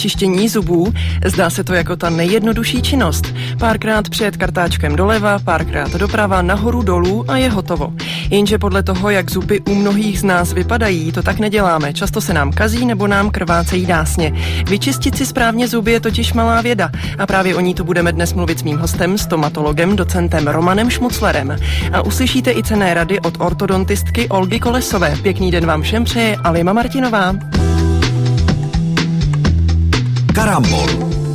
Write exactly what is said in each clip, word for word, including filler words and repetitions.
čištění zubů? Zdá se to jako ta nejjednodušší činnost. Párkrát přijet kartáčkem doleva, párkrát doprava, nahoru, dolů a je hotovo. Jenže podle toho, jak zuby u mnohých z nás vypadají, to tak neděláme. Často se nám kazí nebo nám krvácejí dásně. Vyčistit si správně zuby je totiž malá věda. A právě o ní tu budeme dnes mluvit s mým hostem, stomatologem, docentem Romanem Šmuclerem. A uslyšíte i cenné rady od ortodontistky Olgy Kolesové. Pěkný den vám všem přeje Alima Martinová. Karambol.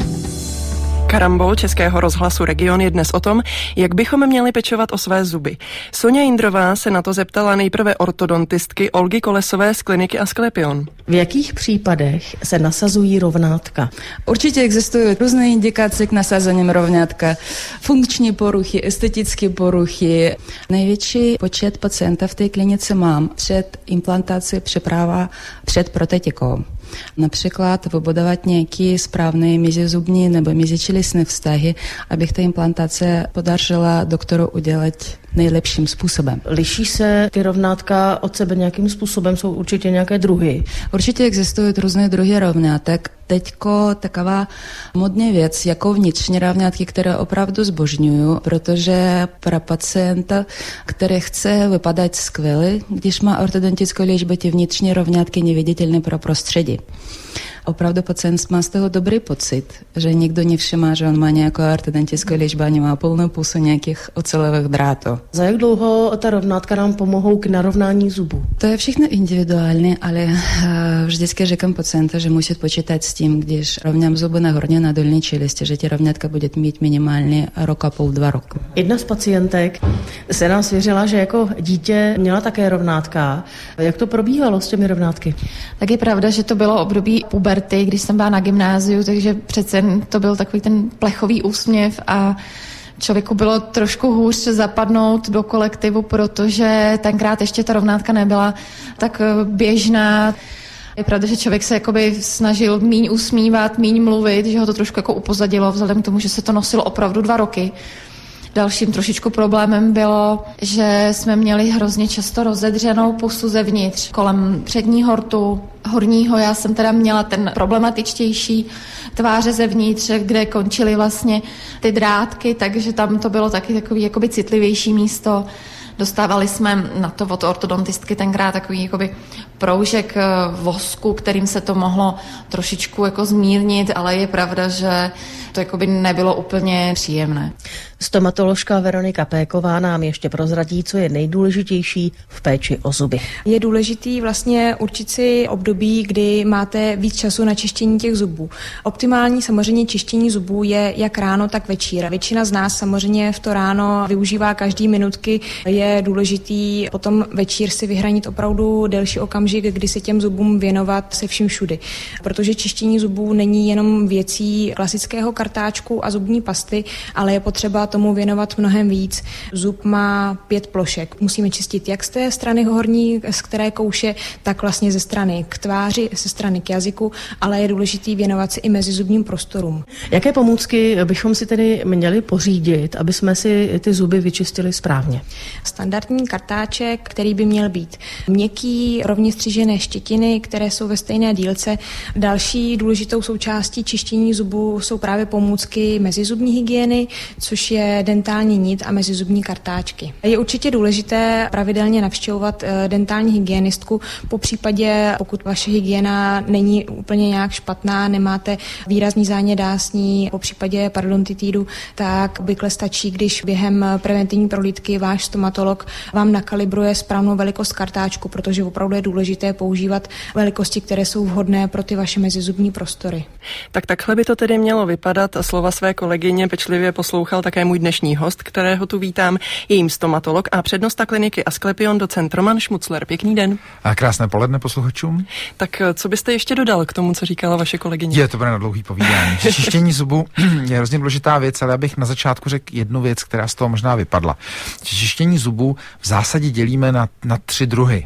Karambol Českého rozhlasu Region je dnes o tom, jak bychom měli pečovat o své zuby. Soňa Jindrová se na to zeptala nejprve ortodontistky Olgy Kolesové z kliniky Asklepion. V jakých případech se nasazují rovnátka? Určitě existují různé indikace k nasazení rovnátka. Funkční poruchy, estetické poruchy. Největší počet pacientů v té klinice mám před implantací přeprava před protetikou. Například vybudovat nějaké správné mezizubní nebo mezičelistní vztahy, abych ta implantace podařila doktoru udělat nejlepším způsobem. Liší se ty rovnátka od sebe nějakým způsobem? Jsou určitě nějaké druhy? Určitě existují různé druhy rovnátek. Teďko taková modná věc, jako vnitřní rovnátky, které opravdu zbožňuju, protože pro pacienta, který chce vypadat skvěle, když má ortodontickou léčbu, ty vnitřní rovnátky neviditelné pro prostředí. Opravdu pacient má z toho dobrý pocit, že nikdo nevšimá, že on má nějakou ortodontickou léčbu a nemá plnou pusu nějakých ocelových drátů. Za jak dlouho ta rovnátka nám pomohou k narovnání zubů? To je všechno individuální, ale uh, vždycky říkám pacienta, že musí počítat s tím, když rovnám zuby na horní na dolní čelisti, že ty rovnátka bude mít minimálně rok a půl, dva roky. Jedna z pacientek se nám svěřila, že jako dítě měla také rovnátka. Jak to probíhalo s těmi rovnátky? Tak je pravda, že to bylo období puberty, když jsem byla na gymnáziu, takže přece to byl takový ten plechový úsměv a člověku bylo trošku hůř zapadnout do kolektivu, protože tenkrát ještě ta rovnátka nebyla tak běžná. Je pravda, že člověk se jakoby snažil míň usmívat, míň mluvit, že ho to trošku jako upozadilo vzhledem k tomu, že se to nosilo opravdu dva roky. Dalším trošičku problémem bylo, že jsme měli hrozně často rozedřenou pusu zevnitř kolem předního rtu, horního. Já jsem teda měla ten problematičtější tváře zevnitř, kde končily vlastně ty drátky, takže tam to bylo taky takový jakoby citlivější místo. Dostávali jsme na to od ortodontistky tenkrát takový jakoby proužek vosku, kterým se to mohlo trošičku jako zmírnit, ale je pravda, že to jakoby nebylo úplně příjemné. Stomatoložka Veronika Péková nám ještě prozradí, co je nejdůležitější v péči o zuby. Je důležitý vlastně určit si období, kdy máte víc času na čištění těch zubů. Optimální samozřejmě čištění zubů je jak ráno, tak večír. Většina z nás samozřejmě v to ráno využívá každý minutky. Je důležitý potom večír si vyhranit opravdu delší okamžik, kdy se těm zubům věnovat se vším všudy. Protože čištění zubů není jenom věcí klasického kartáčku a zubní pasty, ale je potřeba tomu věnovat mnohem víc. Zub má pět plošek. Musíme čistit jak z té strany horní, z které kouše, tak vlastně ze strany k tváři, ze strany k jazyku, ale je důležitý věnovat se i mezi zubním prostorům. Jaké pomůcky bychom si tedy měli pořídit, aby jsme si ty zuby vyčistili správně? Standardní kartáček, který by měl být měkký, rovně střižené štětiny, které jsou ve stejné dílce. Další důležitou součástí čištění zubů jsou právě pomůcky mezizubní hygieny, což je dentální nit a mezizubní kartáčky. Je určitě důležité pravidelně navštěvovat dentální hygienistku, po případě, pokud vaše hygiena není úplně nějak špatná, nemáte výrazný zánět dásní, po případě parodontitidu, tak obvykle stačí, když během preventivní prohlídky váš stomatolog vám nakalibruje správnou velikost kartáčku, protože opravdu je důležité používat velikosti, které jsou vhodné pro ty vaše mezizubní prostory. Tak takhle by to tedy mělo vypadat. Slova své kolegyně pečlivě poslouchal také můj dnešní host, kterého tu vítám, je jím stomatolog a přednosta kliniky Asklepion, docent Roman Šmucler. Pěkný den. A krásné poledne posluchačům. Tak co byste ještě dodal k tomu, co říkala vaše kolegyně? Je to bude na dlouhý povídání. Čištění zubu je hrozně důležitá věc, ale abych na začátku řekl jednu věc, která z toho možná vypadla. Čištění zubu v zásadě dělíme na, na tři druhy.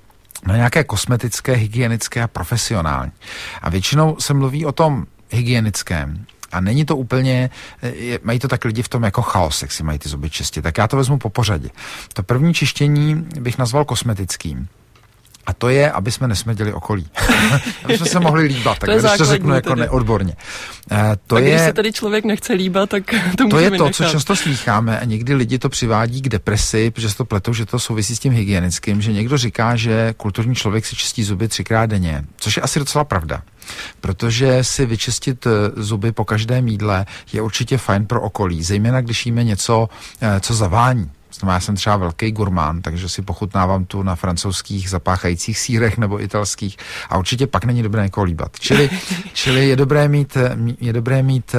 Na nějaké kosmetické, hygienické a profesionální. A většinou se mluví o tom hygienickém. A není to úplně, je, mají to tak lidi v tom jako chaos, jak si mají ty zuby čistit. Tak já to vezmu po pořadě. To první čištění bych nazval kosmetickým. A to je, aby jsme nesměděli okolí. Aby jsme se mohli líbat, tak když to řeknu jako tedy. neodborně. E, to tak je, když se tady člověk nechce líbat, tak to To je to, nechat. co často slýcháme a někdy lidi to přivádí k depresi, protože se to pletou, že to souvisí s tím hygienickým, že někdo říká, že kulturní člověk si čistí zuby třikrát denně, což je asi docela pravda. Protože si vyčistit zuby po každém jídle je určitě fajn pro okolí, zejména když jíme něco, co zavání. Já jsem třeba velký gurmán, takže si pochutnávám tu na francouzských zapáchajících sýrech nebo italských a určitě pak není dobré někoho líbat. Čili, čili je dobré mít, je dobré mít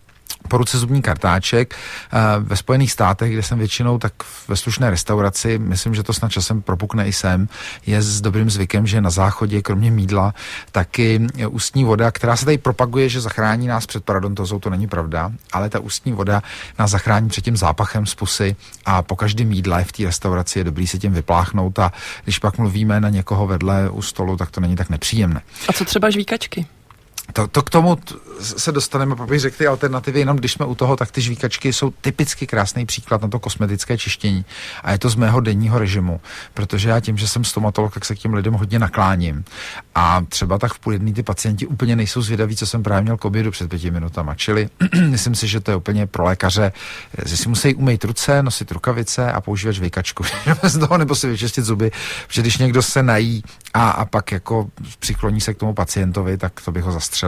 po ruce zubní kartáček. Ve Spojených státech, kde jsem většinou, tak ve slušné restauraci, myslím, že to snad časem propukne i sem, je s dobrým zvykem, že na záchodě, kromě mýdla, taky ústní voda, která se tady propaguje, že zachrání nás před parodontozou, to není pravda, ale ta ústní voda nás zachrání před tím zápachem z pusy a po každém jídle v té restauraci je dobrý si tím vypláchnout a když pak mluvíme na někoho vedle u stolu, tak to není tak nepříjemné. A co třeba žvíkačky? To, to k tomu t- se dostaneme, pak bych řekl ty alternativy, jenom když jsme u toho, tak ty žvíkačky jsou typicky krásný příklad na to kosmetické čištění. A je to z mého denního režimu, protože já tím, že jsem stomatolog, tak se k těm lidem hodně nakláním. A třeba tak v půl jedný ty pacienti úplně nejsou zvědaví, co jsem právě měl k obědu před pěti minutama. Čili myslím si, že to je úplně pro lékaře, že si musí umýt ruce, nosit rukavice a používat žvíkačku z toho, nebo si vyčistit zuby, protože když někdo se nají a, a pak jako přikloní se k tomu pacientovi, tak to bych ho zastřelil.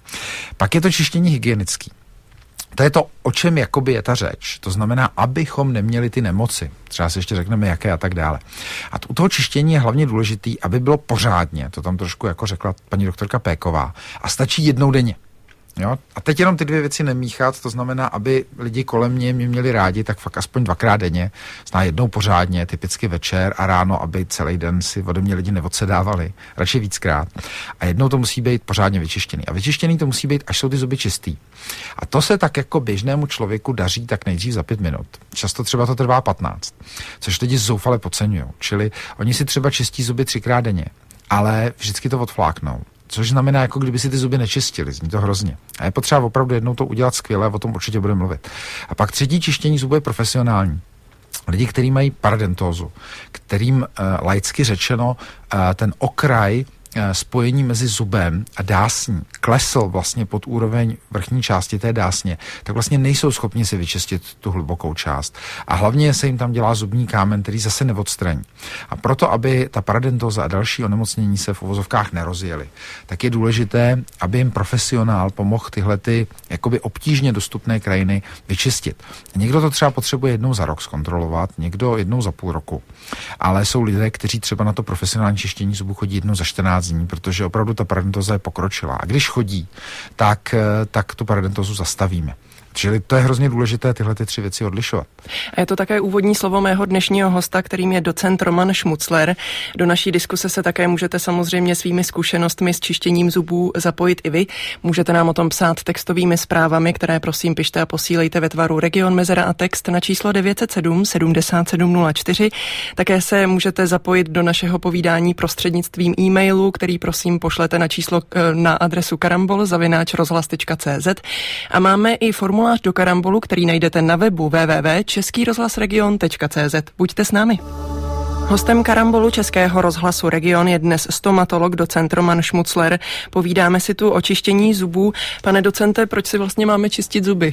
Pak je to čištění hygienický. To je to, o čem jakoby je ta řeč. To znamená, abychom neměli ty nemoci. Třeba si ještě řekneme, jaké a tak dále. A u toho čištění je hlavně důležitý, aby bylo pořádně. To tam trošku jako řekla paní doktorka Péková. A stačí jednou denně. Jo? A teď jenom ty dvě věci nemíchat, to znamená, aby lidi kolem mě mě měli rádi, tak fakt aspoň dvakrát denně, zná jednou pořádně, typicky večer a ráno, aby celý den si ode mě lidi neodsedávali, radši víckrát. A jednou to musí být pořádně vyčištěný. A vyčištěný to musí být, až jsou ty zuby čistý. A to se tak jako běžnému člověku daří tak nejdřív za pět minut. Často třeba to trvá patnáct, což lidi zoufale podceňují. Čili oni si třeba čistí zuby třikrát denně, ale vždycky to odfláknou. Což znamená, jako kdyby si ty zuby nečistili, zní to hrozně. A je potřeba opravdu jednou to udělat skvěle, o tom určitě budeme mluvit. A pak třetí čištění zubů je profesionální. Lidi, kteří mají parodontózu, kterým uh, laicky řečeno uh, ten okraj spojení mezi zubem a dásní klesl vlastně pod úroveň vrchní části té dásně, tak vlastně nejsou schopni si vyčistit tu hlubokou část. A hlavně se jim tam dělá zubní kámen, který zase neodstraní. A proto, aby ta parodontóza a další onemocnění se v uvozovkách nerozjely, tak je důležité, aby jim profesionál pomohl tyhle ty jakoby obtížně dostupné krajiny vyčistit. Někdo to třeba potřebuje jednou za rok zkontrolovat, někdo jednou za půl roku. Ale jsou lidé, kteří třeba na to profesionální čištění zubů chodí jednou za čtrnáct dní, protože opravdu ta parodontóza je pokročilá. A když chodí, tak, tak tu parodontózu zastavíme. Čili to je hrozně důležité tyhle ty tři věci odlišovat. A je to také úvodní slovo mého dnešního hosta, kterým je docent Roman Šmucler. Do naší diskuse se také můžete samozřejmě svými zkušenostmi s čištěním zubů zapojit i vy. Můžete nám o tom psát textovými zprávami, které prosím pište a posílejte ve tvaru Region Mezera a text na číslo devět set sedm sedmdesát sedm nula čtyři. Také se můžete zapojit do našeho povídání prostřednictvím e-mailu, který prosím pošlete na číslo na adresu karambol zavináč rozhlas tečka cé zet. A máme i formulář do karambolu, který najdete na webu w w w tečka český rozhlas region tečka cé zet. Buďte s námi. Hostem karambolu Českého rozhlasu Region je dnes stomatolog docent Roman Šmucler. Povídáme si tu o čištění zubů. Pane docente, proč si vlastně máme čistit zuby?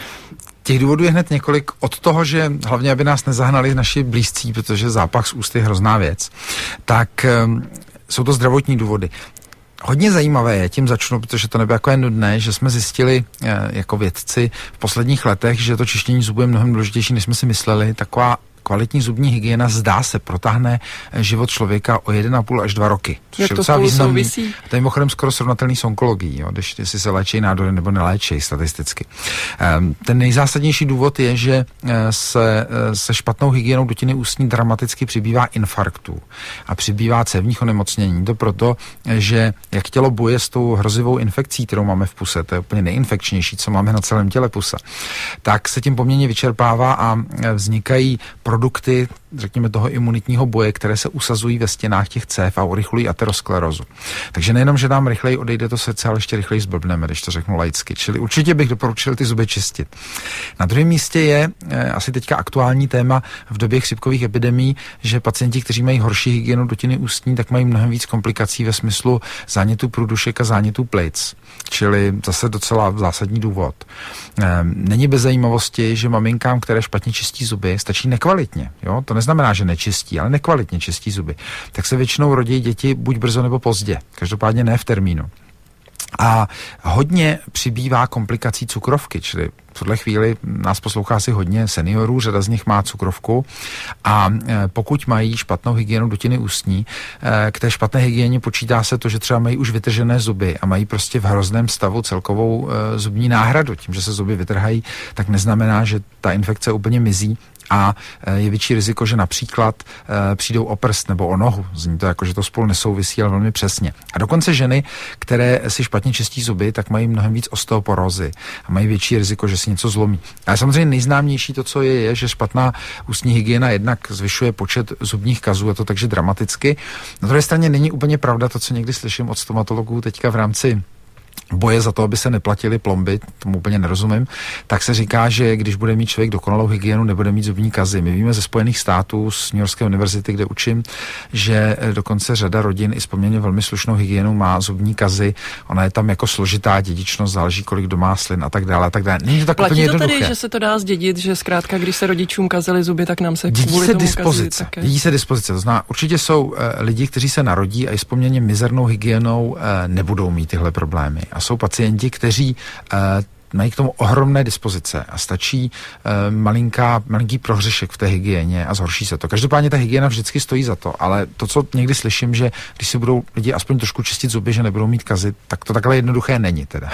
Těch důvodů je hned několik. Od toho, že hlavně, aby nás nezahnali naši blízcí, protože zápach z úst je hrozná věc, tak um, jsou to zdravotní důvody. Hodně zajímavé je, tím začnu, protože to nebylo jako jen nudné, že jsme zjistili jako vědci v posledních letech, že to čištění zubů je mnohem důležitější, než jsme si mysleli. Taková kvalitní zubní hygiena, zdá se, protáhne život člověka o jeden a půl až dva roky. Jak to spolu souvisí? To je mimochodem skoro srovnatelný s onkologií, jo, když si se léčí nádory nebo neléčí statisticky. Ten nejzásadnější důvod je, že se, se špatnou hygienou dutiny ústní dramaticky přibývá infarktů a přibývá cévních onemocnění. To proto, že jak tělo bojuje s tou hrozivou infekcí, kterou máme v puse, to je úplně nejinfekčnější, co máme na celém těle pusa, tak se tím poměrně vyčerpává a vznikají produkty řekněme, toho imunitního boje, které se usazují ve stěnách těch cév a urychlují aterosklerózu. Takže nejenom, že nám rychleji odejde to srdce, ale ještě rychleji zblbneme, když to řeknu laicky. Čili určitě bych doporučil ty zuby čistit. Na druhém místě je e, asi teďka aktuální téma v době chřipkových epidemií, že pacienti, kteří mají horší hygienu dutiny ústní, tak mají mnohem víc komplikací ve smyslu zánětů průdušek a zánětů plic. Čili zase docela zásadní důvod. E, není bez zajímavosti, že maminkám, které špatně čistí zuby, stačí nekvalitně. Jo? To neznamená, že nečistí, ale nekvalitně čistí zuby. Tak se většinou rodí děti buď brzo nebo pozdě. Každopádně ne v termínu. A hodně přibývá komplikací cukrovky, čili v tuhle chvíli nás poslouchá asi hodně seniorů, řada z nich má cukrovku a pokud mají špatnou hygienu dutiny ústní, k té špatné hygieně počítá se to, že třeba mají už vytržené zuby a mají prostě v hrozném stavu celkovou zubní náhradu. Tím, že se zuby vytrhají, tak neznamená, že ta infekce úplně mizí. A je větší riziko, že například e, přijdou o prst nebo o nohu. Zní to jako, že to spolu nesouvisí, ale velmi přesně. A dokonce ženy, které si špatně čistí zuby, tak mají mnohem víc osteoporózy a mají větší riziko, že si něco zlomí. A samozřejmě nejznámější to, co je, je, že špatná ústní hygiena jednak zvyšuje počet zubních kazů, a to takže dramaticky. Na druhé straně není úplně pravda to, co někdy slyším od stomatologů teďka v rámci boje za to, aby se neplatily plomby, tomu úplně nerozumím, tak se říká, že když bude mít člověk dokonalou hygienu, nebude mít zubní kazy. My víme ze Spojených států, z New Yorkské univerzity, kde učím, že dokonce řada rodin i s poměrně velmi slušnou hygienou má zubní kazy. Ona je tam jako složitá dědičnost, záleží, kolik kdo má slin a tak dále a tak dále. Není to tak Platí úplně to jednoduché. tedy, že se to dá zdědit, že zkrátka, když se rodičům kazily zuby, tak nám se dědí kvůli se tomu dispozice. Kazí Dědí se dispozice. To znamená, určitě jsou uh, lidi, kteří se narodí a i s poměrně mizernou hygienou uh, nebudou mít tyhle problémy. A jsou pacienti, kteří uh, mají k tomu ohromné dispozice a stačí uh, malinká, malinký prohřešek v té hygieně a zhorší se to. Každopádně ta hygiena vždycky stojí za to, ale to, co někdy slyším, že když si budou lidi aspoň trošku čistit zuby, že nebudou mít kazy, tak to takhle jednoduché není teda.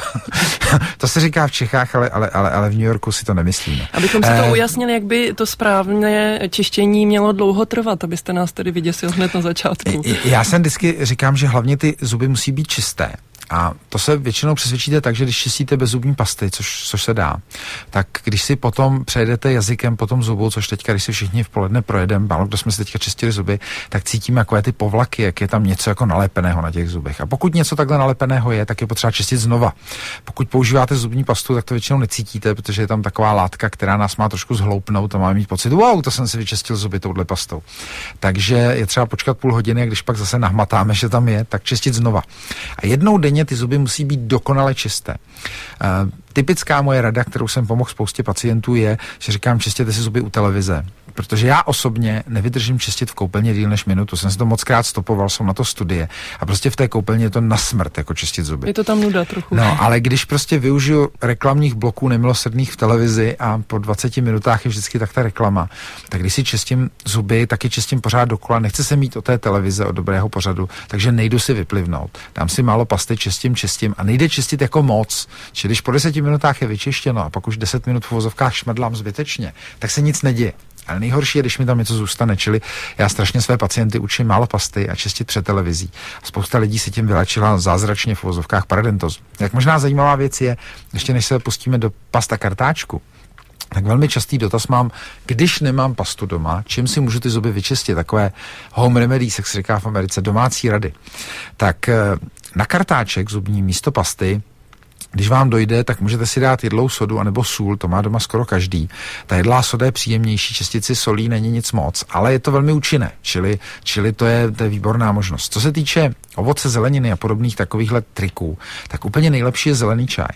To se říká v Čechách, ale, ale, ale, ale v New Yorku si to nemyslíme. Abychom si to ujasnili, jak by to správné čištění mělo dlouho trvat, abyste nás tedy vyděsil hned na začátku. Já jsem vždycky říkám, že hlavně ty zuby musí být čisté. A to se většinou přesvědčíte tak, že když čistíte bez zubní pasty, což, což se dá, tak když si potom přejedete jazykem po tom zubu, což teďka, když si všichni v poledne projedeme, málo kdo jsme si teďka čistili zuby, tak cítíme takové ty povlaky, jak je tam něco jako nalepeného na těch zubech. A pokud něco takhle nalepeného je, tak je potřeba čistit znova. Pokud používáte zubní pastu, tak to většinou necítíte, protože je tam taková látka, která nás má trošku zhloupnout a máme mít pocit, wow, to jsem si vyčistil zuby touhle pastou. Takže je třeba počkat půl hodiny, a když pak zase nahmatáme, že tam je, tak čistit znova. A jednou denně ty zuby musí být dokonale čisté. Uh, typická moje rada, kterou jsem pomohl spoustě pacientů, je, že říkám, čistěte si zuby u televize. Protože já osobně nevydržím čistit v koupelně díl než minutu. Jsem si to mockrát stopoval, jsou na to studie. A prostě v té koupelně je to na smrt, jako čistit zuby. Je to tam nuda trochu. No, ale když prostě využiju reklamních bloků nemilosrdných v televizi a po dvaceti minutách je vždycky tak ta reklama, tak když si čistím zuby, tak je čistím pořád dokola. Nechci se mít o té televize, od dobrého pořadu, takže nejdu si vyplivnout. Dám si málo pasty, čistím, čistím a nejde čistit jako moc. Čili když po deseti minutách je vyčištěno a pak už deset minut v uvozovkách šmedlám zbytečně, tak se nic neděje. Ale nejhorší je, když mi tam něco zůstane, čili já strašně své pacienty učím málo pasty a čistit před televizí. A spousta lidí se tím vylečila zázračně v uvozovkách parodontózu. Jak možná zajímavá věc je, ještě než se pustíme do pasta kartáčku, tak velmi častý dotaz mám, když nemám pastu doma, čím si můžu ty zuby vyčistit? Takové home remedies, jak se říká v Americe, domácí rady. Tak na kartáček zubní místo pasty, když vám dojde, tak můžete si dát jedlou sodu anebo sůl, to má doma skoro každý. Ta jedlá soda je příjemnější, čistit si solí není nic moc, ale je to velmi účinné, čili, čili to, je, to je výborná možnost. Co se týče ovoce, zeleniny a podobných takovýchhle triků, tak úplně nejlepší je zelený čaj.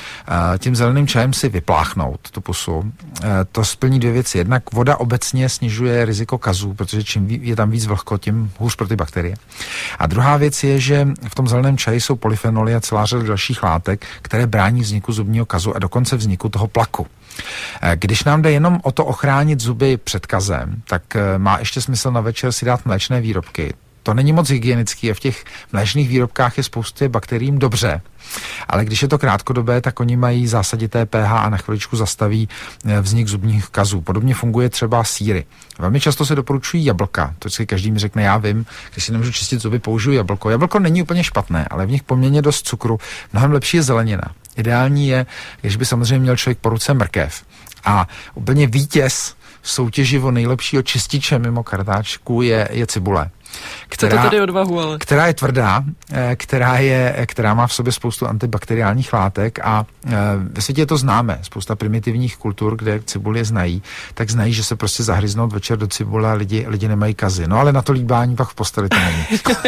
Tím zeleným čajem si vypláchnout tu pusu. To splní dvě věci. Jednak voda obecně snižuje riziko kazů, protože čím je tam víc vlhko, tím hůř pro ty bakterie. A druhá věc je, že v tom zeleném čaji jsou polyfenoly a celá řada dalších látek, které brání vzniku zubního kazu a dokonce vzniku toho plaku. Když nám jde jenom o to ochránit zuby před kazem, tak má ještě smysl na večer si dát mléčné výrobky. To není moc hygienický a v těch mléčných výrobkách je spousty bakteriím dobře. Ale když je to krátkodobé, tak oni mají zásadité pH a na chviličku zastaví vznik zubních kazů. Podobně funguje třeba sýry. Velmi často se doporučují jablka. To si každý mi řekne, já vím, když si nemůžu čistit zuby, použiju jablko. Jablko není úplně špatné, ale v nich poměrně dost cukru. Mnohem lepší je zelenina. Ideální je, když by samozřejmě měl člověk po ruce mrkev. A úplně vítěz v soutěži o nejlepšího čističe mimo kartáčku je, je cibule. Která, Chce to tedy odvahu, ale... která je tvrdá, která, je, která má v sobě spoustu antibakteriálních látek a ve světě to známe. Spousta primitivních kultur, kde cibuli znají, tak znají, že se prostě zahryznout večer do cibule a lidi, lidi nemají kazy. No ale na to líbání pak v posteli to není.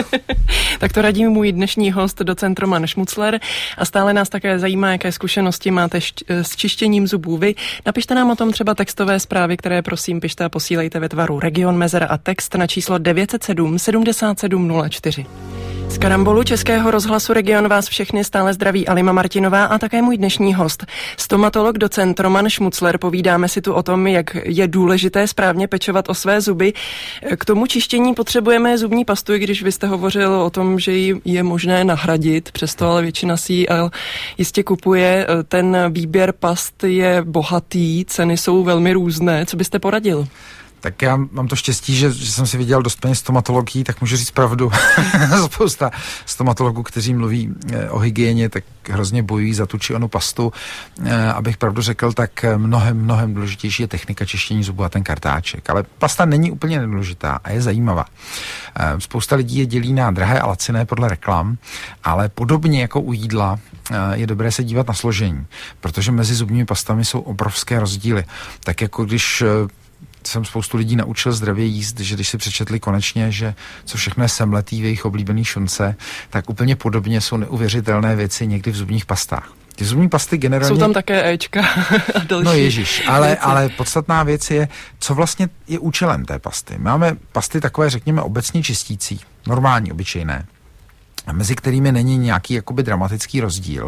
Tak to radí můj dnešní host, docent Roman Šmucler, a stále nás také zajímá, jaké zkušenosti máte s čištěním zubů vy. Napište nám o tom třeba textové zprávy, které prosím pište a posílejte ve tvaru Region, mezera a text na číslo devět set sedm sedmdesát sedm nula čtyři. Z Karambolu Českého rozhlasu Region vás všechny stále zdraví Alima Martinová a také můj dnešní host, stomatolog docent Roman Šmucler. Povídáme si tu o tom, jak je důležité správně pečovat o své zuby. K tomu čištění potřebujeme zubní pastu, i když vy jste hovořil o tom, že ji je možné nahradit, přesto ale většina si ji jistě kupuje. Ten výběr past je bohatý, ceny jsou velmi různé. Co byste poradil? Tak já mám to štěstí, že, že jsem si viděl dost peněz stomatologií, tak můžu říct pravdu. Spousta stomatologů, kteří mluví e, o hygieně, tak hrozně bojují za tu či onu pastu. E, abych pravdu řekl, tak mnohem, mnohem důležitější je technika čištění zubů a ten kartáček. Ale pasta není úplně nedůležitá a je zajímavá. E, spousta lidí je dělí na drahé a laciné podle reklam, ale podobně jako u jídla e, je dobré se dívat na složení, protože mezi zubními pastami jsou obrovské rozdíly. Tak jako když e, jsem spoustu lidí naučil zdravě jíst, že když si přečetli konečně, že co všechno je semletý v jejich oblíbený šunce, tak úplně podobně jsou neuvěřitelné věci někdy v zubních pastách. Ty zubní pasty generálně... Jsou tam také éčka a další. No ježiš, ale, ale podstatná věc je, co vlastně je účelem té pasty. Máme pasty takové, řekněme, obecně čistící, normální, obyčejné, mezi kterými není nějaký jakoby dramatický rozdíl.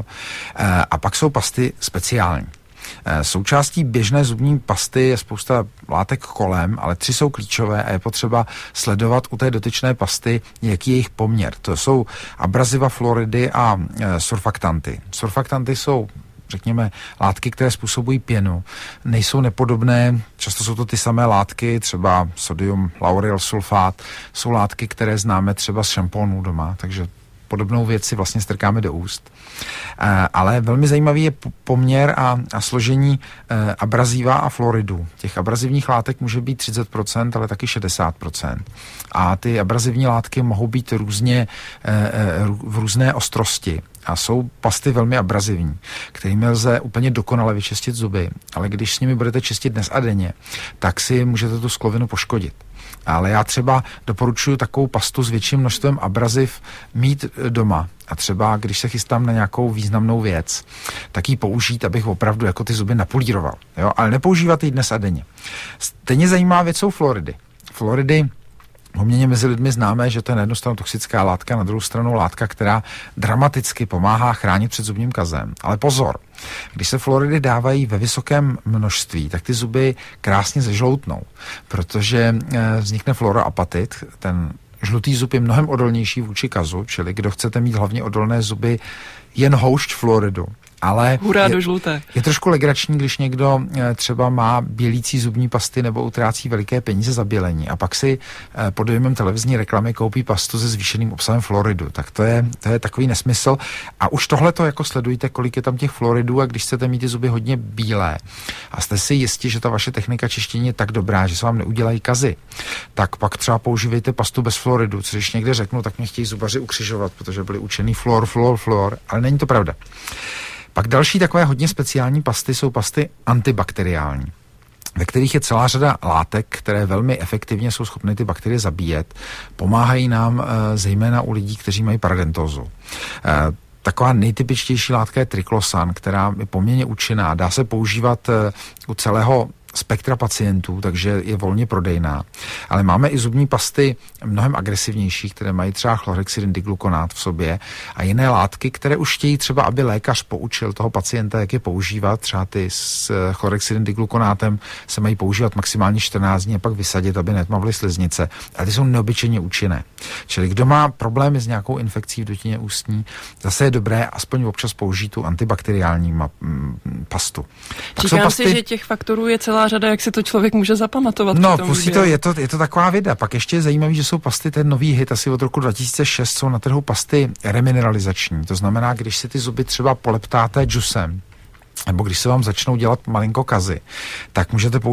A pak jsou pasty speciální. Součástí běžné zubní pasty je spousta látek kolem, ale tři jsou klíčové a je potřeba sledovat u té dotyčné pasty, jaký je jejich poměr. To jsou abraziva, fluoridy a e, surfaktanty. Surfaktanty jsou, řekněme, látky, které způsobují pěnu. Nejsou nepodobné, často jsou to ty samé látky, třeba sodium lauryl sulfát, jsou látky, které známe třeba z šampónů doma, takže podobnou věc si vlastně strkáme do úst. E, ale velmi zajímavý je poměr a, a složení e, abraziva a fluoridu. Těch abrazivních látek může být třicet procent, ale taky šedesát procent. A ty abrazivní látky mohou být různě e, v různé ostrosti. A jsou pasty velmi abrazivní, kterými lze úplně dokonale vyčistit zuby. Ale když s nimi budete čistit dnes a denně, tak si můžete tu sklovinu poškodit. Ale já třeba doporučuji takovou pastu s větším množstvem abraziv mít doma. A třeba, když se chystám na nějakou významnou věc, tak ji použít, abych opravdu jako ty zuby napolíroval. Jo? Ale nepoužívat ji dnes a denně. Stejně zajímavá věc jsou fluoridy. Fluoridy poměrně mezi lidmi známe, že to je na jednu stranu toxická látka, na druhou stranu látka, která dramaticky pomáhá chránit před zubním kazem. Ale pozor, když se fluoridy dávají ve vysokém množství, tak ty zuby krásně zežloutnou, protože vznikne fluoroapatit, ten žlutý zub je mnohem odolnější vůči kazu, čili kdo chcete mít hlavně odolné zuby, jen houšť fluoridu. Ale Hurá do žluté. Je trošku legrační, když někdo třeba má bělící zubní pasty nebo utrácí veliké peníze za bělení a pak si pod dojmem televizní reklamy koupí pastu se zvýšeným obsahem fluoridu. Tak to je, to je takový nesmysl. A už tohle to jako sledujte, kolik je tam těch fluoridů, a když chcete mít ty zuby hodně bílé a jste si jistí, že ta vaše technika čištění je tak dobrá, že se vám neudělají kazy, tak pak třeba používejte pastu bez fluoridu. Co když někde řeknu, tak mě chtějí zubaři ukřižovat, protože byli učený fluor, fluor, fluor, ale není to pravda. Pak další takové hodně speciální pasty jsou pasty antibakteriální, ve kterých je celá řada látek, které velmi efektivně jsou schopny ty bakterie zabíjet. Pomáhají nám e, zejména u lidí, kteří mají parodontózu. E, Taková nejtypičtější látka je triklosan, která je poměrně účinná. Dá se používat e, u celého spektra pacientů, takže je volně prodejná. Ale máme i zubní pasty mnohem agresivnější, které mají třeba chlorhexidindiglukonát v sobě a jiné látky, které už chtějí třeba, aby lékař poučil toho pacienta, jak je používat. Třeba ty s chlorhexidindiglukonátem se mají používat maximálně čtrnáct dní a pak vysadit, aby netmavly sliznice. A ty jsou neobyčejně účinné. Čili kdo má problémy s nějakou infekcí v dutině ústní, zase je dobré aspoň občas použít tu antibakteriální ma- pastu. Říkám pasty... si, že těch faktorů je celá řada, jak si to člověk může zapamatovat. No, pusí to, je to, je to taková věda. Pak ještě je zajímavý, že jsou pasty, ten nový hit asi od roku dva tisíce šest, jsou na trhu pasty remineralizační. To znamená, když si ty zuby třeba poleptáte džusem, nebo když se vám začnou dělat malinko kazy, tak můžete používat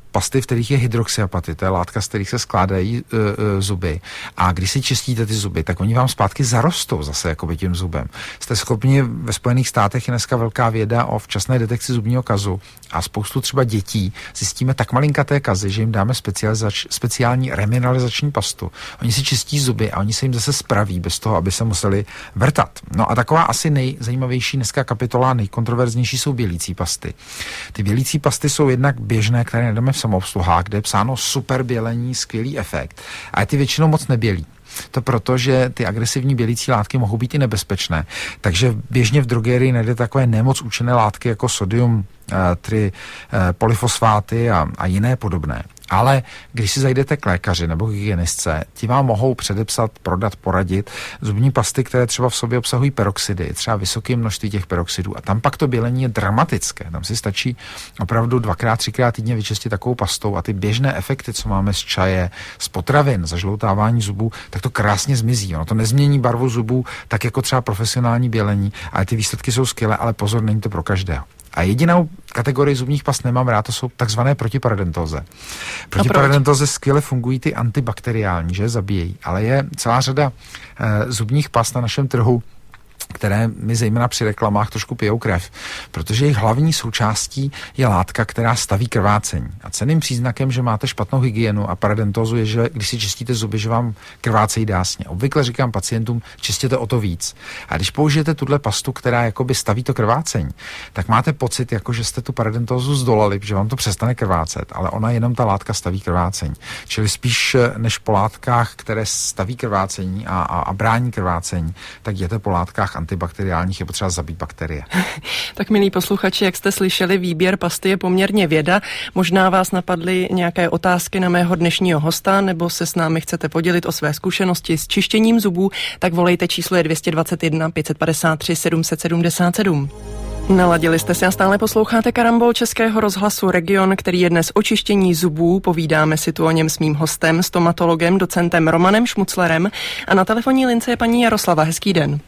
pasty, v kterých je hydroxyapaty, to je látka, z kterých se skládají e, e, zuby. A když si čistíte ty zuby, tak oni vám zpátky zarostou zase jakoby tím zubem. Jste schopni, ve Spojených státech je dneska velká věda o včasné detekci zubního kazu a spoustu třeba dětí zjistíme tak malinkaté kazy, že jim dáme specializač, speciální remineralizační pastu. Oni si čistí zuby a oni se jim zase spraví bez toho, aby se museli vrtat. No a taková asi nejzajímavější dneska kapitola, nejkontroverznější jsou bělící pasty. Ty bělící pasty jsou jednak běžné, které nedáme v samoobsluhách, kde je psáno super bělení, skvělý efekt, ale ty většinou moc nebělí. To proto, že ty agresivní bělící látky mohou být i nebezpečné. Takže běžně v drogerii najde takové nemoc účinné látky jako sodium, tri, polyfosfáty a, a jiné podobné. Ale když si zajdete k lékaři nebo k hygienistce, ti vám mohou předepsat, prodat, poradit zubní pasty, které třeba v sobě obsahují peroxidy, třeba vysoké množství těch peroxidů. A tam pak to bělení je dramatické. Tam si stačí opravdu dvakrát, třikrát týdně vyčistit takovou pastou a ty běžné efekty, co máme z čaje, z potravin, zažloutávání zubů, tak to krásně zmizí. Ono to nezmění barvu zubů, tak jako třeba profesionální bělení, ale ty výsledky jsou skvělé, ale pozor, není to pro každého. A jedinou kategorii zubních past nemám rád, to jsou takzvané protiparadentóze. Proti paradentóze skvěle fungují ty antibakteriální, že zabíjejí, ale je celá řada e, zubních past na našem trhu, které mi zejména při reklamách trošku pijou krev, protože jejich hlavní součástí je látka, která staví krvácení. A cenným příznakem, že máte špatnou hygienu a paradentózu je, že když si čistíte zuby, že vám krvácejí dásně. Obvykle říkám pacientům, čistěte o to víc. A když použijete tuhle pastu, která jakoby staví to krvácení, tak máte pocit, jako že jste tu paradentózu zdolali, že vám to přestane krvácet, ale ona jenom ta látka staví krvácení. Čili spíš než po látkách, které staví krvácení a, a, a brání krvácení, tak jděte po látkách antibakteriálních, je potřeba zabít bakterie. Tak milí posluchači, jak jste slyšeli, výběr pasty je poměrně věda. Možná vás napadly nějaké otázky na mého dnešního hosta, nebo se s námi chcete podělit o své zkušenosti s čištěním zubů, tak volejte, číslo je dvě stě dvacet jedna pět set padesát tři sedm set sedmdesát sedm. Naladili jste se a stále posloucháte Karambol Českého rozhlasu Region, který je dnes o čištění zubů. Povídáme si tu o něm s mým hostem, stomatologem, docentem Romanem Šmuclerem a na telefonní lince je paní Jaroslava. Hezký den.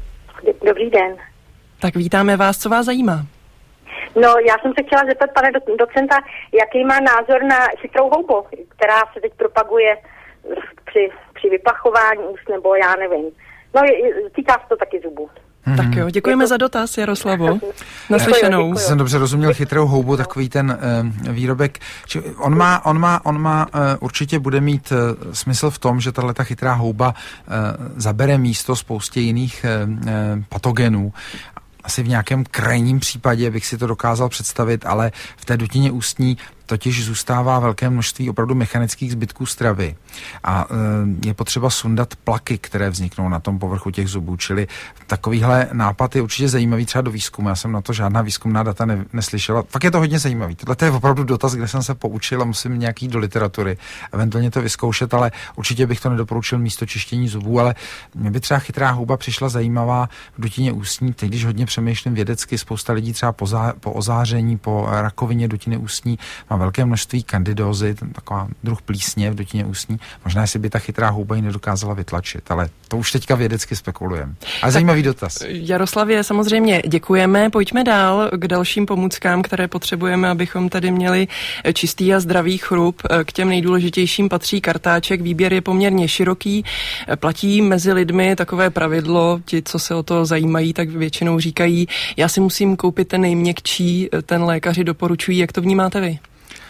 Dobrý den. Tak vítáme vás, co vás zajímá? No, já jsem se chtěla zeptat pane docenta, jaký má názor na chytrou houbu, která se teď propaguje při, při vyplachování úst, nebo já nevím. No, týká se to taky zubů. Hmm. Tak jo, děkujeme za dotaz, Jaroslavo. Naslyšenou. Jsem dobře rozuměl chytrou houbu, takový ten uh, výrobek. Či on má, on má, on má uh, určitě bude mít uh, smysl v tom, že tato chytrá houba uh, zabere místo spoustě jiných uh, uh, patogenů. Asi v nějakém krajním případě bych si to dokázal představit, ale v té dutině ústní totiž zůstává velké množství opravdu mechanických zbytků stravy. A e, je potřeba sundat plaky, které vzniknou na tom povrchu těch zubů. Čili takovýhle nápad je určitě zajímavý třeba do výzkumu. Já jsem na to žádná výzkumná data ne, neslyšela. Fakt je to hodně zajímavý. Tohle je opravdu dotaz, kde jsem se poučil a musím nějaký do literatury eventuálně to vyzkoušet, ale určitě bych to nedoporučil místo čištění zubů, ale mě by třeba chytrá houba přišla zajímavá v dutině ústní. Teď, když hodně přemýšlím vědecky, spousta lidí třeba po, zá, po ozáření, po rakovině dutiny ústní má velké množství kandidózy, taková druh plísně v dutině ústní. Možná, jestli by ta chytrá houba ji nedokázala vytlačit, ale to už teďka vědecky spekulujeme. Ale zajímavý dotaz. Jaroslavě, samozřejmě děkujeme. Pojďme dál k dalším pomůckám, které potřebujeme, abychom tady měli čistý a zdravý chrup. K těm nejdůležitějším patří kartáček. Výběr je poměrně široký. Platí mezi lidmi takové pravidlo, ti, co se o to zajímají, tak většinou říkají, já si musím koupit ten nejměkčí, ten lékaři doporučují. Jak to vnímáte vy?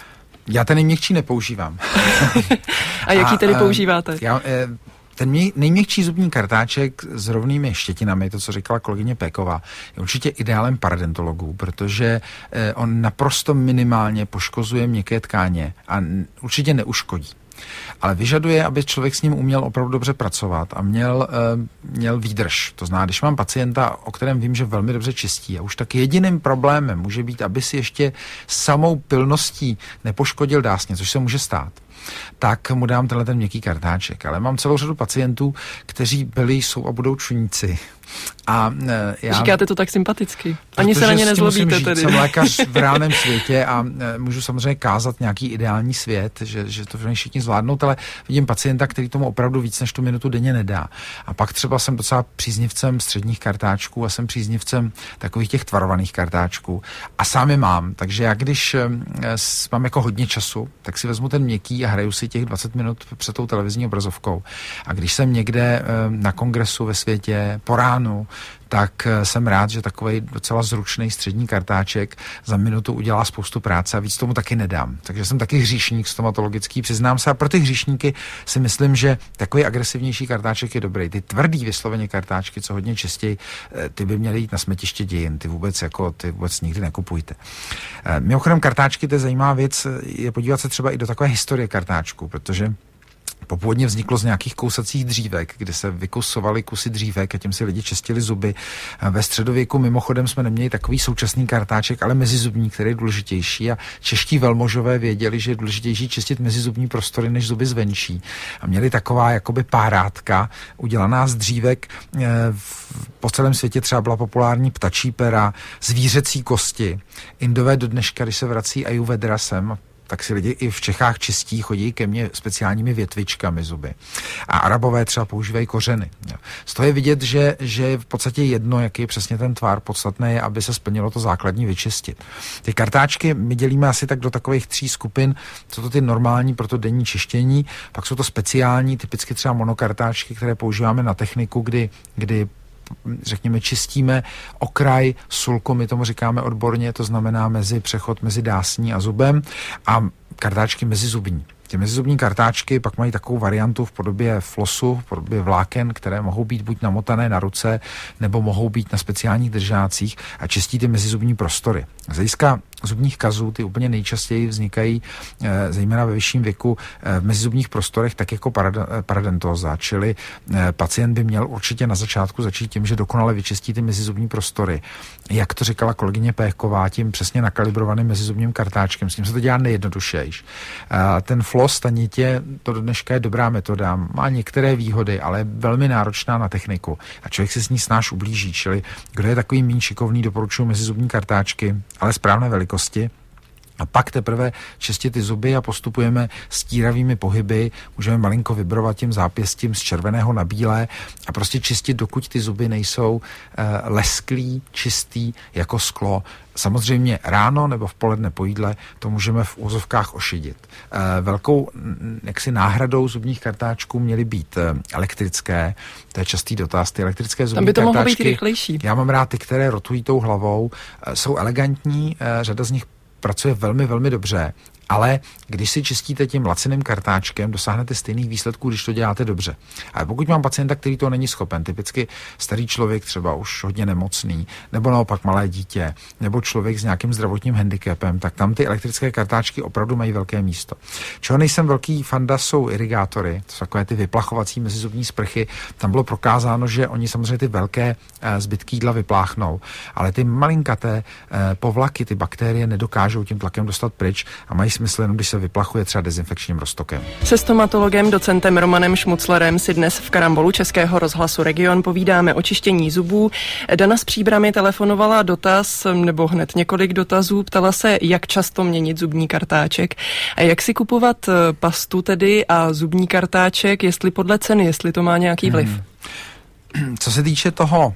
Já ten nejměkčí nepoužívám. A jaký tedy a, používáte? Já, ten nejměkčí zubní kartáček s rovnými štětinami, to, co říkala kolegyně Péková, je určitě ideálem paradentologů, protože on naprosto minimálně poškozuje měkké tkáně a určitě neuškodí. Ale vyžaduje, aby člověk s ním uměl opravdu dobře pracovat a měl, uh, měl výdrž. To znamená, když mám pacienta, o kterém vím, že velmi dobře čistí a už tak jediným problémem může být, aby si ještě samou pilností nepoškodil dásně, což se může stát, tak mu dám tenhle ten měkký kartáček. Ale mám celou řadu pacientů, kteří byli, jsou a budou čuníci. A já, říkáte to tak sympaticky. Ani se na ně nezlobíte tedy. Jsem lékař v reálném světě a můžu samozřejmě kázat nějaký ideální svět, že, že to všichni zvládnout, ale vidím pacienta, který tomu opravdu víc než tu minutu denně nedá. A pak třeba jsem docela příznivcem středních kartáčků a jsem příznivcem takových těch tvarovaných kartáčků. A sám je mám, takže já když mám jako hodně času, tak si vezmu ten měkký a hraju si těch dvacet minut před tou televizní obrazovkou. A když jsem někde na kongresu ve světě po ránu, tak jsem rád, že takovej docela zručný střední kartáček za minutu udělá spoustu práce a víc tomu taky nedám. Takže jsem taky hříšník stomatologický, přiznám se. A pro ty hříšníky si myslím, že takový agresivnější kartáček je dobrý. Ty tvrdý vysloveně kartáčky, co hodně čistěji, ty by měly jít na smetiště dějin. Ty vůbec jako ty vůbec nikdy nekupujte. Mimochodem kartáčky, to je zajímavá věc, je podívat se třeba i do takové historie kartáčku, protože původně vzniklo z nějakých kousacích dřívek, kde se vykusovaly kusy dřívek a tím si lidi čistili zuby. Ve středověku mimochodem jsme neměli takový současný kartáček, ale mezizubní, který je důležitější a čeští velmožové věděli, že je důležitější čistit mezizubní prostory než zuby zvenčí. A měli taková jakoby párátka udělaná z dřívek. Po celém světě třeba byla populární ptačí pera, zvířecí kosti. Indové do dneška, když se vrací ajurvéda sem, tak si lidi i v Čechách čistí, chodí ke mně speciálními větvičkami zuby. A Arabové třeba používají kořeny. Z toho je vidět, že, že je v podstatě jedno, jaký je přesně ten tvar. Podstatné je, aby se splnilo to základní vyčistit. Ty kartáčky my dělíme asi tak do takových tří skupin. Jsou to ty normální pro to denní čištění, pak jsou to speciální, typicky třeba monokartáčky, které používáme na techniku, kdy, kdy řekněme, čistíme okraj sulku, my tomu říkáme odborně, to znamená mezi přechod mezi dásní a zubem, a kartáčky mezizubní. Ty mezizubní kartáčky pak mají takovou variantu v podobě flosu, v podobě vláken, které mohou být buď namotané na ruce, nebo mohou být na speciálních držácích a čistí ty mezizubní prostory. Z hlediska zubních kazů ty úplně nejčastěji vznikají, e, zejména ve vyšším věku, e, v mezizubních prostorech, tak jako parad- paradentóza, čili e, pacient by měl určitě na začátku začít tím, že dokonale vyčistí ty mezizubní prostory. Jak to říkala kolegyně Péchová, tím přesně nakalibrovaným mezizubním kartáčkem, s tím se to dělá nejjednodušejš. E, ten flos, ta nitě, to do dneška je dobrá metoda, má některé výhody, ale je velmi náročná na techniku a člověk se s ní snáš ublíží, čili kdo je takový méně šikovný, doporučuji mezizubní kartáčky, ale správné velikosti. A pak teprve čistit ty zuby a postupujeme stíravými pohyby, můžeme malinko vibrovat tím zápěstím z červeného na bílé a prostě čistit, dokud ty zuby nejsou e, lesklý, čistý jako sklo. Samozřejmě ráno nebo v poledne po jídle to můžeme v úzovkách ošidit. E, velkou jaksi náhradou zubních kartáčků měly být e, elektrické, to je častý dotaz, ty elektrické zubní tam by to kartáčky, mohlo být rychlejší. Já mám rád ty, které rotují tou hlavou, e, jsou elegantní, e, řada z nich pracuje velmi, velmi dobře, ale když si čistíte tím laciným kartáčkem, dosáhnete stejných výsledků, když to děláte dobře. Ale pokud mám pacienta, který to není schopen, typicky starý člověk, třeba už hodně nemocný, nebo naopak malé dítě, nebo člověk s nějakým zdravotním handicapem, tak tam ty elektrické kartáčky opravdu mají velké místo. Čeho nejsem velký fanda, jsou irigátory, to jsou takové ty vyplachovací mezizubní sprchy. Tam bylo prokázáno, že oni samozřejmě ty velké e, zbytky jídla vypláchnou, ale ty malinkaté e, povlaky, ty bakterie nedokážou tím tlakem dostat pryč a mají smysl jenom, když se vyplachuje třeba dezinfekčním roztokem. Se stomatologem docentem Romanem Šmuclerem si dnes v Karambolu Českého rozhlasu Region povídáme o čištění zubů. Dana z Příbrami telefonovala dotaz, nebo hned několik dotazů, ptala se, jak často měnit zubní kartáček a jak si kupovat pastu tedy a zubní kartáček, jestli podle ceny, jestli to má nějaký vliv. Hmm. Co se týče toho,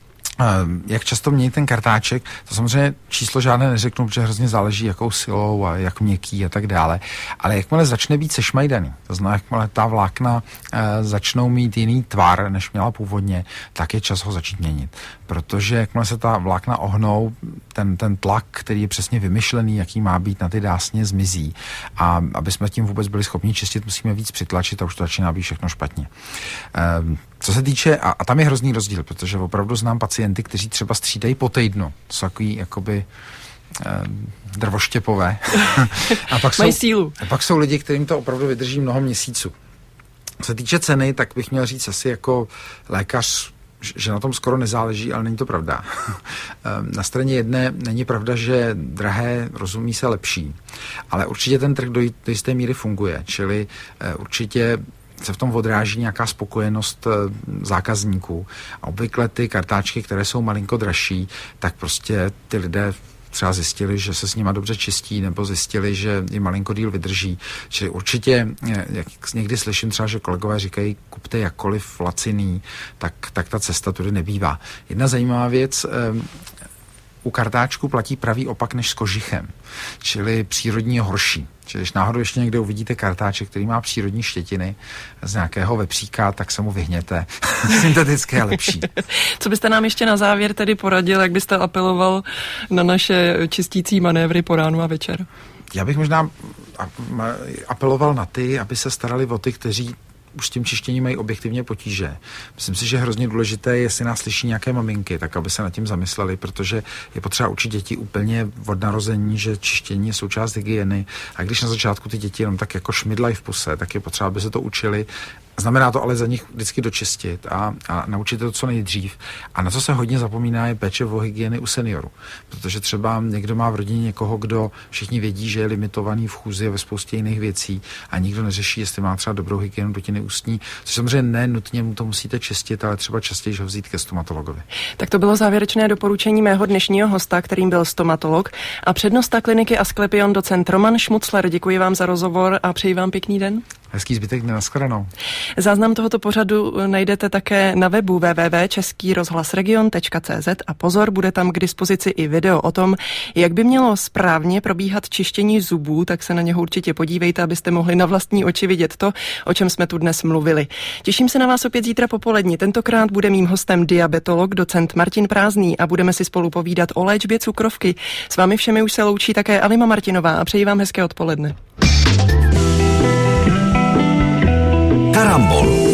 jak často mění ten kartáček, to samozřejmě číslo žádné neřeknu, protože hrozně záleží, jakou silou a jak měkký a tak dále. Ale jakmile začne být sešmajdaný, to znamená, jakmile ta vlákna e, začnou mít jiný tvar, než měla původně, tak je čas ho začít měnit. Protože jakmile se ta vlákna ohnou, ten, ten tlak, který je přesně vymyšlený, jaký má být na ty dásně, zmizí. A aby jsme tím vůbec byli schopni čistit, musíme víc přitlačit a už to začíná být všechno špatně. E, co se týče, a, a tam je hrozný rozdíl, protože opravdu znám pacienty, kteří třeba střídají po týdnu. To jsou takový jakoby eh, drvoštěpové. a pak Mají jsou, sílu. A pak jsou lidi, kterým to opravdu vydrží mnoho měsíců. Co se týče ceny, tak bych měl říct asi jako lékař, že na tom skoro nezáleží, ale není to pravda. Na straně jedné není pravda, že drahé rozumí se lepší, ale určitě ten trh do jisté míry funguje, čili určitě se v tom odráží nějaká spokojenost zákazníků a obvykle ty kartáčky, které jsou malinko dražší, tak prostě ty lidé třeba zjistili, že se s nima dobře čistí, nebo zjistili, že je malinko díl vydrží. Čili určitě, jak někdy slyším třeba, že kolegové říkají, kupte jakkoliv laciný, tak, tak ta cesta tudy nebývá. Jedna zajímavá věc, u kartáčku platí pravý opak než s kožichem, čili přírodní je horší. Čili když náhodou ještě někde uvidíte kartáček, který má přírodní štětiny z nějakého vepříka, tak se mu vyhněte. Syntetické je lepší. Co byste nám ještě na závěr tedy poradil, jak byste apeloval na naše čistící manévry po ránu a večer? Já bych možná apeloval na ty, aby se starali o ty, kteří už s tím čištěním mají objektivně potíže. Myslím si, že hrozně důležité je, jestli nás slyší nějaké maminky, tak aby se nad tím zamysleli, protože je potřeba učit děti úplně od narození, že čištění je součást hygieny. A když na začátku ty děti jenom tak jako šmydlají v puse, tak je potřeba, aby se to učili. Znamená to ale za nich vždycky dočistit a, a naučit to co nejdřív. A na co se hodně zapomíná je péče o hygieny u seniorů. Protože třeba někdo má v rodině někoho, kdo všichni vědí, že je limitovaný v chůzi a ve spoustě jiných věcí a nikdo neřeší, jestli má třeba dobrou hygienu dutiny ústní. Což samozřejmě ne nutně mu to musíte čistit, ale třeba častěji ho vzít ke stomatologovi. Tak to bylo závěrečné doporučení mého dnešního hosta, kterým byl stomatolog a přednosta kliniky Asklepion docent Roman Šmucler. Děkuji vám za rozhovor a přeji vám pěkný den. Hezký zbytek dne, nashledanou. Záznam tohoto pořadu najdete také na webu w w w tečka český rozhlas region tečka c z a pozor, bude tam k dispozici i video o tom, jak by mělo správně probíhat čištění zubů, tak se na něho určitě podívejte, abyste mohli na vlastní oči vidět to, o čem jsme tu dnes mluvili. Těším se na vás opět zítra popolední. Tentokrát bude mým hostem diabetolog docent Martin Prázdný a budeme si spolu povídat o léčbě cukrovky. S vámi všemi už se loučí také Alima Martinová a přeji vám hezké odpoledne. Karambol.